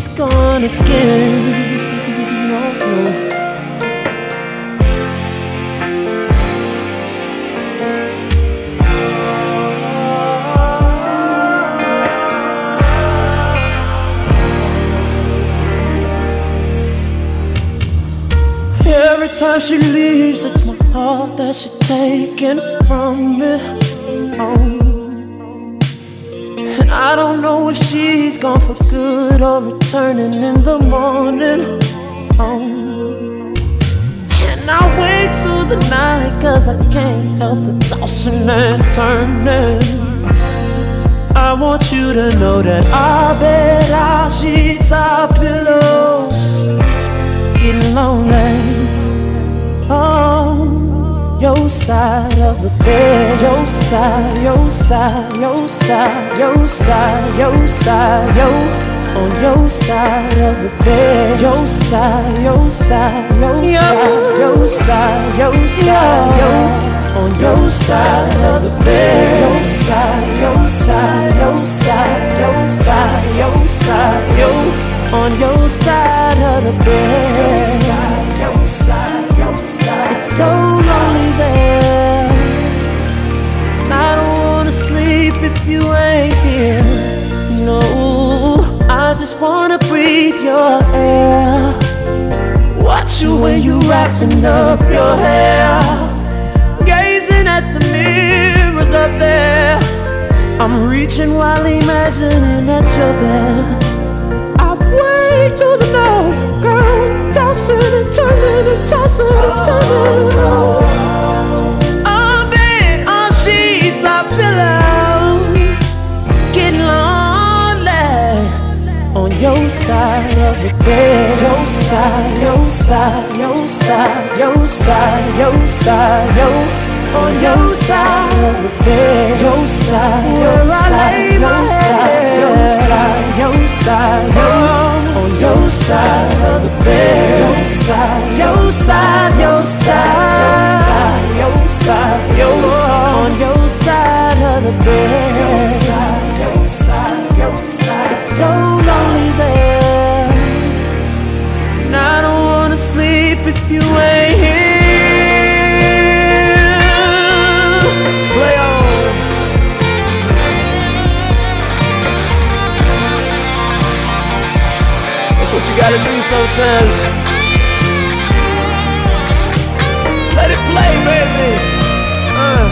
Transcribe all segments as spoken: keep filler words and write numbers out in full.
she's gone again. No, no. Every time she leaves, it's my heart that she's taken from me. Oh. And I don't know if she's gone for good or returning in the morning. Oh. And I wait through the night, cause I can't help the tossing and turning. I want you to know that our bed, our sheets, our pillows getting lonely. Oh, your side of the bed, your side, your side, your side, your side, your side, yo. On your side of the bed, your side, your side, your side, your side, your side, yo. On your side of the bed, your side, your side, your side, your side, your side, yo. On your side of the bed, your side, your side, your side. It's so lonely there. I don't wanna sleep if you ain't here. No, I just wanna breathe your air. Watch you when you wrapping up your hair, gazing at the mirrors up there. I'm reaching while imagining that you're there. Way through the night, girl, tossing and turning and tossing and turning. Our bed, our sheets, our pillows getting lonely. On your side of the bed, your side, your side, your side, your side, your side, yo. On your side of the bed, your side, your side, your side, your side, your side, yo. On your side of the bed, your side, your side, your side, your side, yo. On your side of the bed, your side, your side, your side. It's so lonely there, and I don't wanna sleep if you ain't here. What you gotta do sometimes. Let it play, baby. Uh.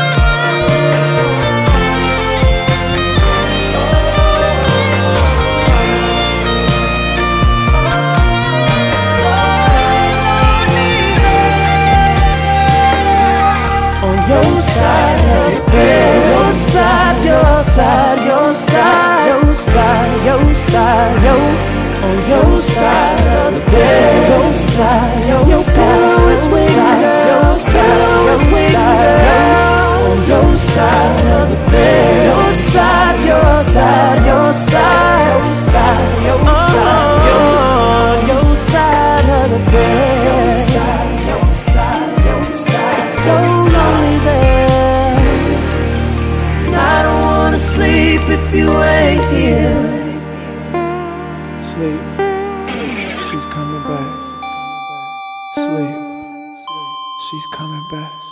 On your side of the bed, your side, your side, your side, your side, your side, yo. On your side of the bed, your side, your, your pillow is waiting, girl. Your pillow is waiting, girl. On your side of the bed, your side, your side, your side, your side, your side, yo. On your side of the bed, your side, your side, your side. It's so lonely there, and I don't wanna sleep if you ain't here. Sleep, she's coming back. Sleep, she's coming back.